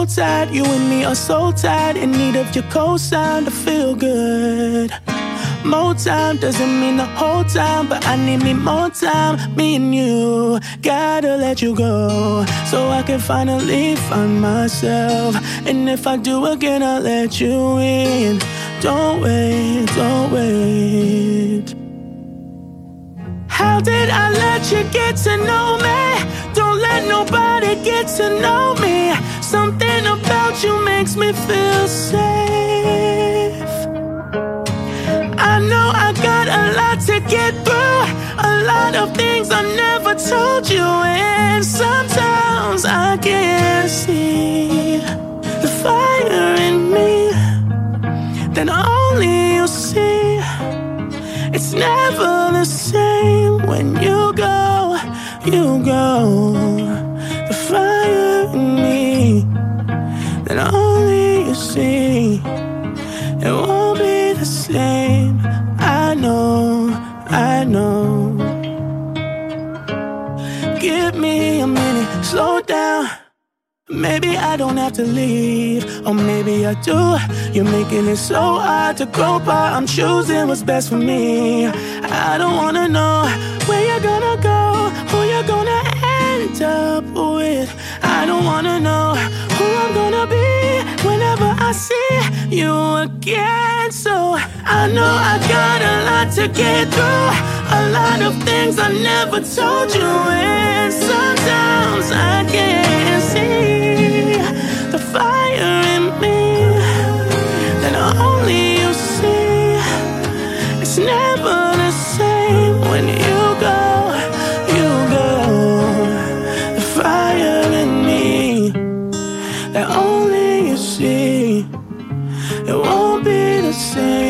hold tight. You and me are so tight, in need of your cosign to feel good. More time doesn't mean the whole time, but I need me more time. Me and you, gotta let you go, so I can finally find myself. And if I do again, I'll let you in. Don't wait, don't wait. How did I let you get to know me? Don't let nobody get to know me. Something about you makes me feel safe. I know I got a lot to get through, a lot of things I never told you, and sometimes I can't see the fire in me that only you see. It's never the same when you go, you go. The fire in me that only you see, it won't be the same. I know, I know. Give me a minute, slow down. Maybe I don't have to leave, or maybe I do. You're making it so hard to go by. I'm choosing what's best for me. I don't wanna know where you're gonna go, who you're gonna end up with. I don't wanna know who I'm gonna be whenever I see you again. So I know I got a lot to get through, a lot of things I never told you, and sometimes I can't see the fire in me that only you see. It's never the same when you go, you go. The fire in me that only you see, it won't be the same.